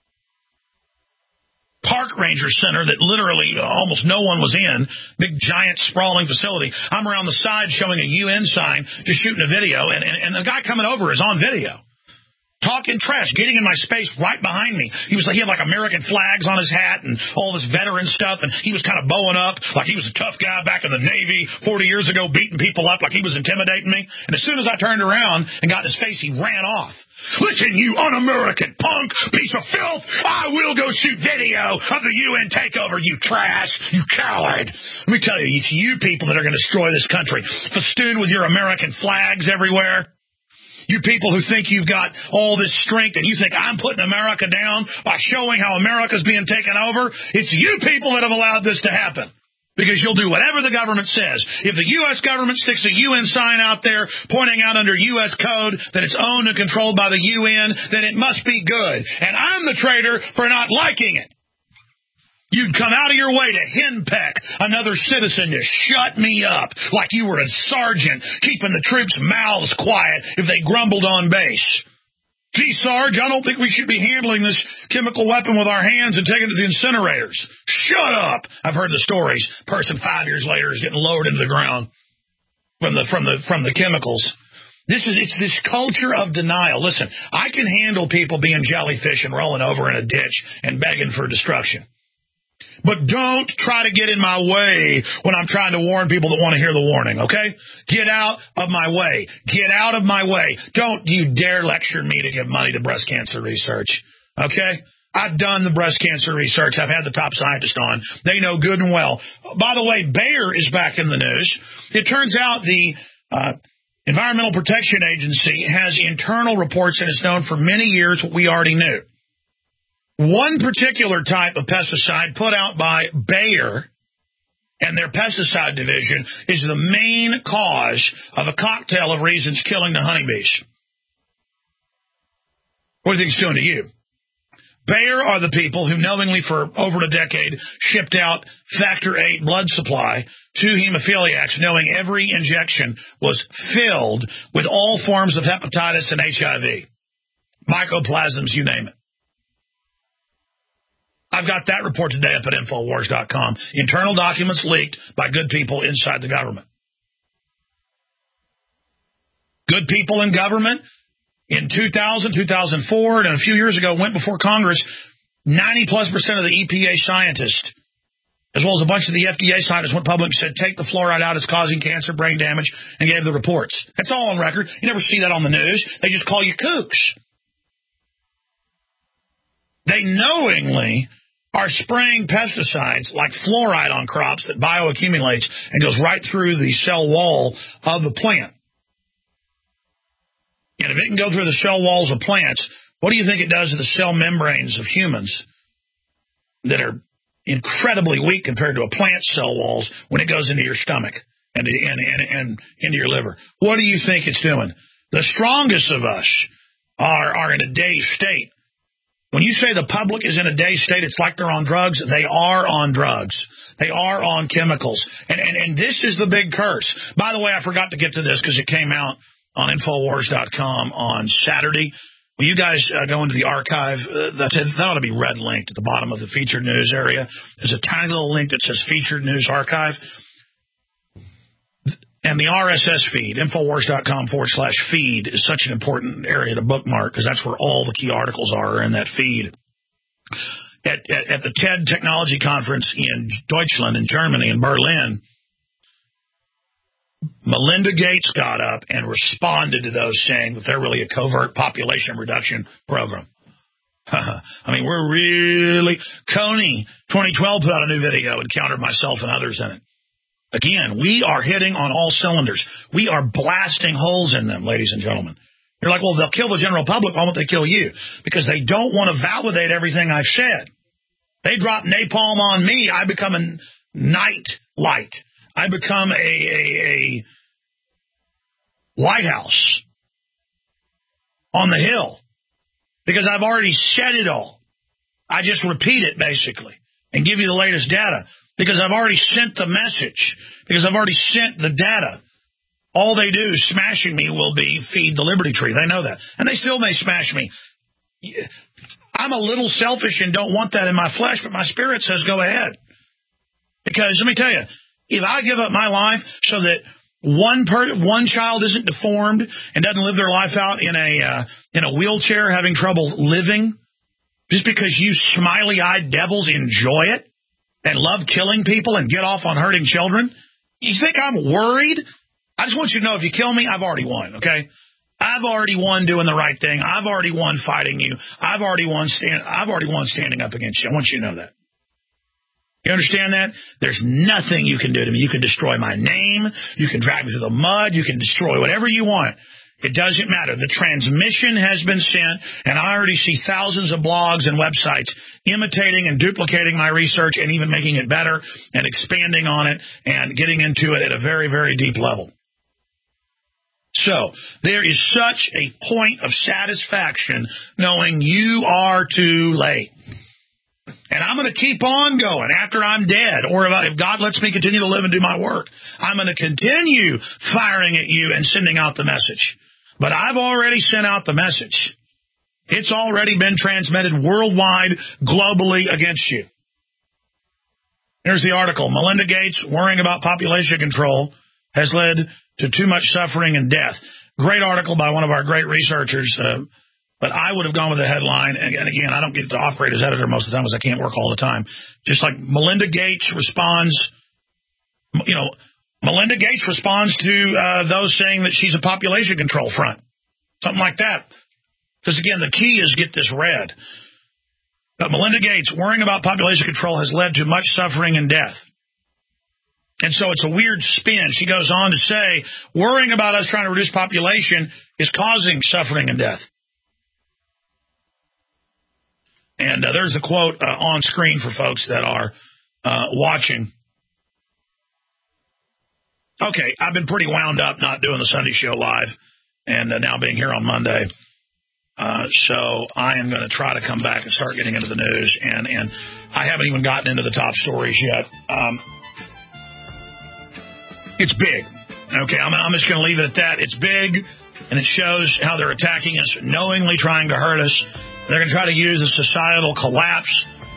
park ranger center that literally almost no one was in, big, giant, sprawling facility. I'm around the side showing a U N sign, just shooting a video, and, and, and the guy coming over is on video. Talking trash, getting in my space right behind me. He was like, he had like American flags on his hat and all this veteran stuff, and he was kind of bowing up like he was a tough guy back in the Navy forty years ago, beating people up like he was intimidating me. And as soon as I turned around and got in his face, he ran off. Listen, you un-American punk, piece of filth, I will go shoot video of the U N takeover, you trash, you coward. Let me tell you, it's you people that are going to destroy this country. Festooned with your American flags everywhere. You people who think you've got all this strength and you think I'm putting America down by showing how America's being taken over, it's you people that have allowed this to happen. Because you'll do whatever the government says. If the U S government sticks a U N sign out there pointing out under U S code that it's owned and controlled by the U N, then it must be good. And I'm the traitor for not liking it. You'd come out of your way to henpeck another citizen to shut me up like you were a sergeant keeping the troops' mouths quiet if they grumbled on base. Gee, Sarge, I don't think we should be handling this chemical weapon with our hands and taking it to the incinerators. Shut up! I've heard the stories. Person five years later is getting lowered into the ground from the from the from the chemicals. This is it's this culture of denial. Listen, I can handle people being jellyfish and rolling over in a ditch and begging for destruction. But don't try to get in my way when I'm trying to warn people that want to hear the warning, okay? Get out of my way. Get out of my way. Don't you dare lecture me to give money to breast cancer research, okay? I've done the breast cancer research. I've had the top scientists on. They know good and well. By the way, Bayer is back in the news. It turns out the uh, Environmental Protection Agency has internal reports and has known for many years what we already knew. One particular type of pesticide put out by Bayer and their pesticide division is the main cause of a cocktail of reasons killing the honeybees. What do you think it's doing to you? Bayer are the people who knowingly for over a decade shipped out factor eight blood supply to hemophiliacs, knowing every injection was filled with all forms of hepatitis and H I V. Mycoplasms, you name it. I've got that report today up at Infowars dot com. Internal documents leaked by good people inside the government. Good people in government in two thousand, two thousand four, and a few years ago went before Congress. ninety plus percent of the E P A scientists, as well as a bunch of the F D A scientists, went public and said, take the fluoride out, it's causing cancer, brain damage, and gave the reports. That's all on record. You never see that on the news. They just call you kooks. They knowingly are spraying pesticides like fluoride on crops that bioaccumulates and goes right through the cell wall of the plant. And if it can go through the cell walls of plants, what do you think it does to the cell membranes of humans that are incredibly weak compared to a plant's cell walls when it goes into your stomach and, and, and, and into your liver? What do you think it's doing? The strongest of us are, are in a dazed state. When you say the public is in a dazed state, it's like they're on drugs. They are on drugs. They are on chemicals. And, and, and this is the big curse. By the way, I forgot to get to this because it came out on Infowars dot com on Saturday. Will you guys uh, go into the archive? Uh, that's, that ought to be red linked at the bottom of the featured news area. There's a tiny little link that says featured news archive. And the R S S feed, Infowars dot com forward slash feed, is such an important area to bookmark because that's where all the key articles are in that feed. At, at, at the TED Technology Conference in Deutschland, in Germany, in Berlin, Melinda Gates got up and responded to those saying that they're really a covert population reduction program. I mean, we're really... Coney, twenty twelve, put out a new video and countered myself and others in it. Again, we are hitting on all cylinders. We are blasting holes in them, ladies and gentlemen. You're like, well, they'll kill the general public. Why won't they kill you? Because they don't want to validate everything I've said. They drop napalm on me. I become a night light. I become a, a, a lighthouse on the hill because I've already said it all. I just repeat it, basically, and give you the latest data. Because I've already sent the message. Because I've already sent the data. All they do, smashing me, will be feed the Liberty Tree. They know that. And they still may smash me. I'm a little selfish and don't want that in my flesh, but my spirit says go ahead. Because, let me tell you, if I give up my life so that one per, one child isn't deformed and doesn't live their life out in a, uh, in a wheelchair having trouble living, just because you smiley-eyed devils enjoy it, and love killing people and get off on hurting children? You think I'm worried? I just want you to know if you kill me, I've already won, okay? I've already won doing the right thing. I've already won fighting you. I've already won stand, I've already won standing up against you. I want you to know that. You understand that? There's nothing you can do to me. You can destroy my name. You can drag me through the mud. You can destroy whatever you want. It doesn't matter. The transmission has been sent, and I already see thousands of blogs and websites imitating and duplicating my research and even making it better and expanding on it and getting into it at a very, very deep level. So there is such a point of satisfaction knowing you are too late. And I'm going to keep on going after I'm dead, or if, I, if God lets me continue to live and do my work. I'm going to continue firing at you and sending out the message. But I've already sent out the message. It's already been transmitted worldwide, globally against you. Here's the article. Melinda Gates worrying about population control has led to too much suffering and death. Great article by one of our great researchers, uh, But I would have gone with the headline, and again, I don't get to operate as editor most of the time because I can't work all the time. Just like Melinda Gates responds, you know, Melinda Gates responds to uh, those saying that she's a population control front. Something like that. Because, again, the key is get this read. But Melinda Gates, worrying about population control has led to much suffering and death. And so it's a weird spin. She goes on to say, worrying about us trying to reduce population is causing suffering and death. And uh, there's the quote uh, on screen for folks that are uh, watching. Okay, I've been pretty wound up not doing the Sunday show live and uh, now being here on Monday. Uh, so I am going to try to come back and start getting into the news. And, and I haven't even gotten into the top stories yet. Um, it's big. Okay, I'm, I'm just going to leave it at that. It's big, and it shows how they're attacking us, knowingly trying to hurt us. They're going to try to use a societal collapse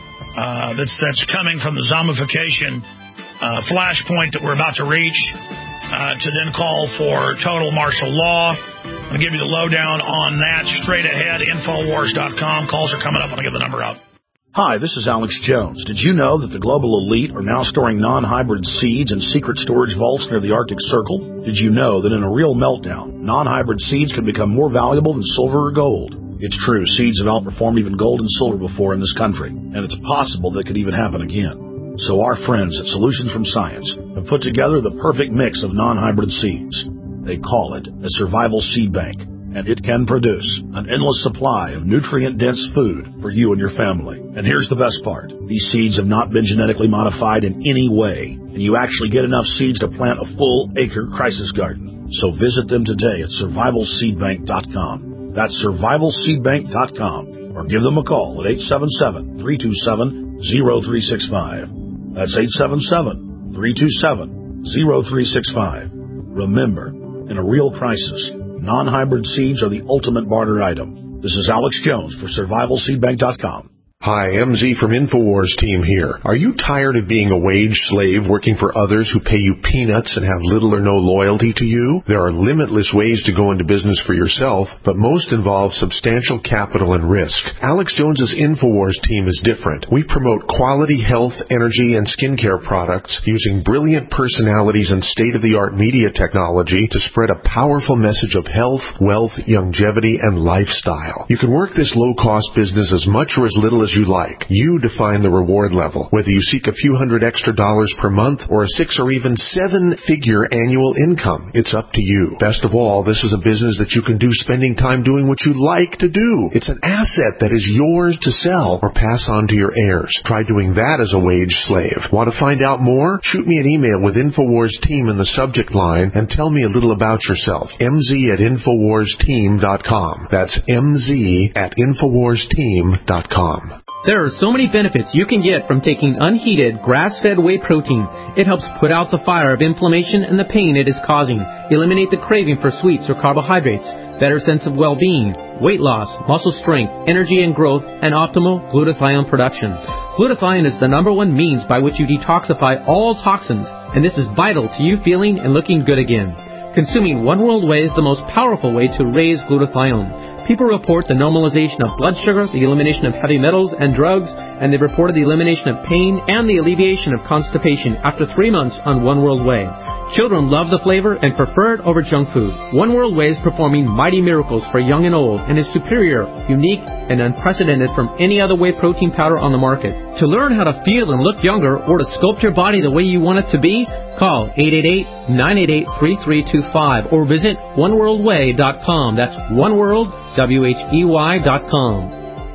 uh, that's that's coming from the zombification uh, flashpoint that we're about to reach uh, to then call for total martial law. I'm going to give you the lowdown on that straight ahead, Infowars dot com. Calls are coming up. I'm going to give the number out. Hi, this is Alex Jones. Did you know that the global elite are now storing non-hybrid seeds in secret storage vaults near the Arctic Circle? Did you know that in a real meltdown, non-hybrid seeds can become more valuable than silver or gold? It's true, seeds have outperformed even gold and silver before in this country, and it's possible that could even happen again. So our friends at Solutions from Science have put together the perfect mix of non-hybrid seeds. They call it a survival seed bank, and it can produce an endless supply of nutrient-dense food for you and your family. And here's the best part. These seeds have not been genetically modified in any way, and you actually get enough seeds to plant a full-acre crisis garden. So visit them today at survival seed bank dot com. That's survival seed bank dot com, or give them a call at eight seven seven, three two seven, zero three six five. That's eight seven seven, three two seven, zero three six five. Remember, in a real crisis, non-hybrid seeds are the ultimate barter item. This is Alex Jones for survival seed bank dot com. Hi, M Z from Infowars team here. Are you tired of being a wage slave working for others who pay you peanuts and have little or no loyalty to you? There are limitless ways to go into business for yourself, but most involve substantial capital and risk. Alex Jones's Infowars team is different. We promote quality health, energy, and skincare products using brilliant personalities and state-of-the-art media technology to spread a powerful message of health, wealth, longevity, and lifestyle. You can work this low-cost business as much or as little as you like. You define the reward level, whether you seek a few hundred extra dollars per month or a six or even seven-figure annual income. It's up to you. Best of all, this is a business that you can do spending time doing what you like to do. It's an asset that is yours to sell or pass on to your heirs. Try doing that as a wage slave. Want to find out more? Shoot me an email with Infowars Team in the subject line and tell me a little about yourself. M Z at Infowars Team dot com. That's M Z at Infowars Team dot com. There are so many benefits you can get from taking unheated, grass-fed whey protein. It helps put out the fire of inflammation and the pain it is causing, eliminate the craving for sweets or carbohydrates, better sense of well-being, weight loss, muscle strength, energy and growth, and optimal glutathione production. Glutathione is the number one means by which you detoxify all toxins, and this is vital to you feeling and looking good again. Consuming One World Whey is the most powerful way to raise glutathione. People report the normalization of blood sugar, the elimination of heavy metals and drugs, and they reported the elimination of pain and the alleviation of constipation after three months on One World Whey. Children love the flavor and prefer it over junk food. One World Whey is performing mighty miracles for young and old and is superior, unique, and unprecedented from any other whey protein powder on the market. To learn how to feel and look younger or to sculpt your body the way you want it to be, call eight eight eight, nine eight eight, three three two five or visit one world whey dot com. That's oneworld, W H E Y dot com.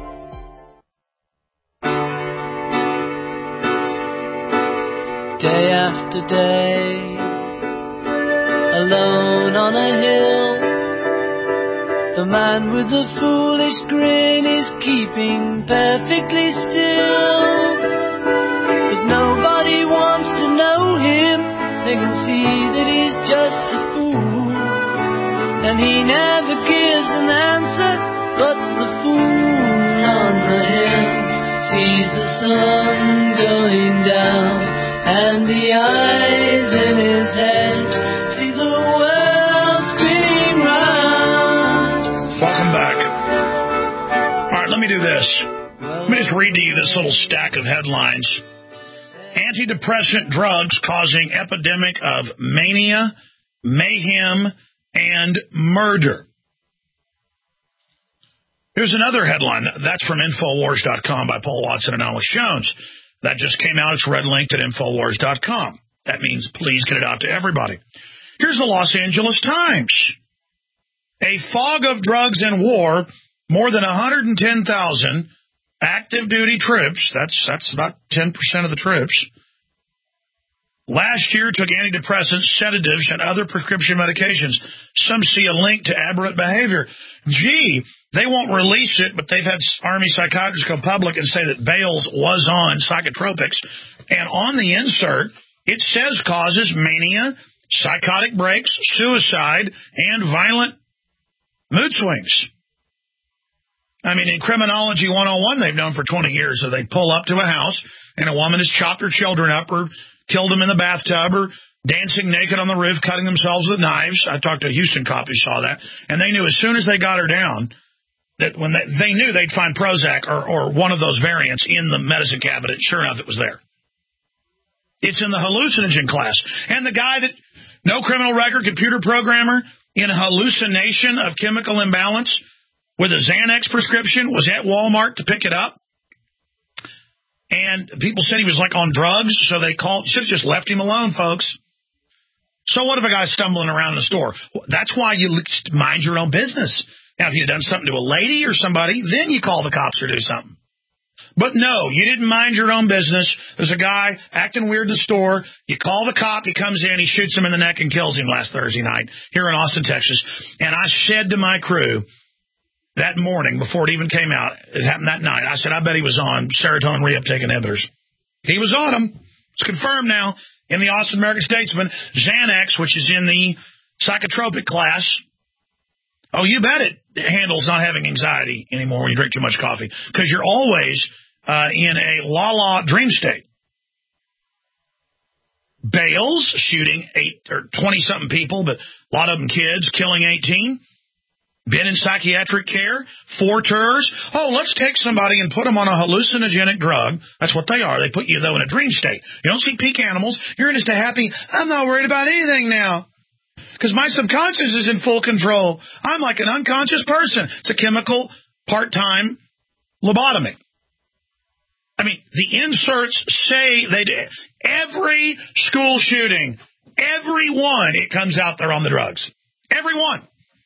Day after day, alone on a hill, the man with the foolish grin is keeping perfectly still. But nobody wants to know him, they can see that he's just a fool. And he never gives an answer, but the fool on the hill sees the sun going down, and the eyes in his head see the world spinning round. Welcome back. me do this. Let me just read to you this little stack of headlines. Antidepressant drugs causing epidemic of mania, mayhem, and murder. Here's another headline. That's from Infowars dot com by Paul Watson and Alex Jones. That just came out. It's red linked at Infowars dot com. That means please get it out to everybody. Here's the Los Angeles Times. A fog of drugs and war, more than one hundred ten thousand active duty troops, that's that's about ten percent of the troops, last year took antidepressants, sedatives, and other prescription medications. Some see a link to aberrant behavior. Gee, they won't release it, but they've had Army psychiatrists go public and say that Bales was on psychotropics. And on the insert, it says causes mania, psychotic breaks, suicide, and violent mood swings. I mean, in Criminology one oh one, they've known for twenty years that they pull up to a house and a woman has chopped her children up or killed them in the bathtub or dancing naked on the roof, cutting themselves with knives. I talked to a Houston cop who saw that. And they knew as soon as they got her down that when they, they knew they'd find Prozac or, or one of those variants in the medicine cabinet. Sure enough, it was there. It's in the hallucinogen class. And the guy that, no criminal record, computer programmer, in hallucination of chemical imbalance with a Xanax prescription, was at Walmart to pick it up. And people said he was like on drugs, so they called, should have just left him alone, folks. So what if a guy's stumbling around in the store? That's why you mind your own business. Now, if you'd done something to a lady or somebody, then you call the cops or do something. But no, you didn't mind your own business. There's a guy acting weird in the store. You call the cop. He comes in. He shoots him in the neck and kills him last Thursday night here in Austin, Texas. And I said to my crew that morning before it even came out, it happened that night, I said, I bet he was on serotonin reuptake inhibitors. He was on them. It's confirmed now in the Austin American Statesman. Xanax, which is in the psychotropic class. Oh, you bet it handles not having anxiety anymore when you drink too much coffee, because you're always uh, in a la-la dream state. Bales shooting eight or twenty-something people, but a lot of them kids, killing eighteen. Been in psychiatric care, four tours. Oh, let's take somebody and put them on a hallucinogenic drug. That's what they are. They put you, though, in a dream state. You don't see peak animals. You're just a happy, I'm not worried about anything now, because my subconscious is in full control. I'm like an unconscious person. It's a chemical part-time lobotomy. I mean, the inserts say they do. Every school shooting, every one, it comes out there on the drugs. Every one.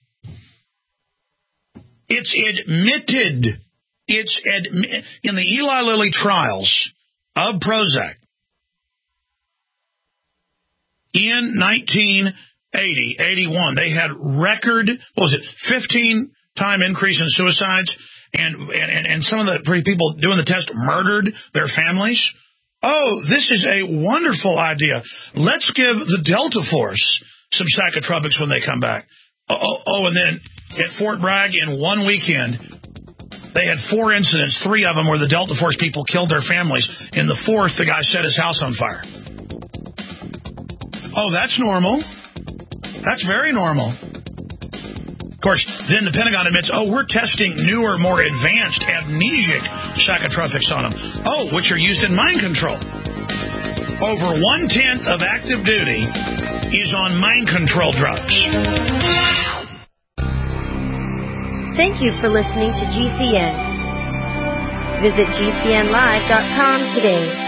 It's admitted. It's admi- in the Eli Lilly trials of Prozac in nineteen eighty, eighty-one, they had record, what was it, fifteen-time increase in suicides, and, and, and some of the people doing the test murdered their families. Oh, this is a wonderful idea. Let's give the Delta Force some psychotropics when they come back. Oh, oh, and then at Fort Bragg in one weekend, they had four incidents, three of them where the Delta Force people killed their families. In the fourth, the guy set his house on fire. Oh, that's normal. That's very normal. Of course, then the Pentagon admits, oh, we're testing newer, more advanced amnesic psychotropics on them. Oh, which are used in mind control. Over one-tenth of active duty is on mind control drugs. Thank you for listening to G C N. Visit G C N live dot com today.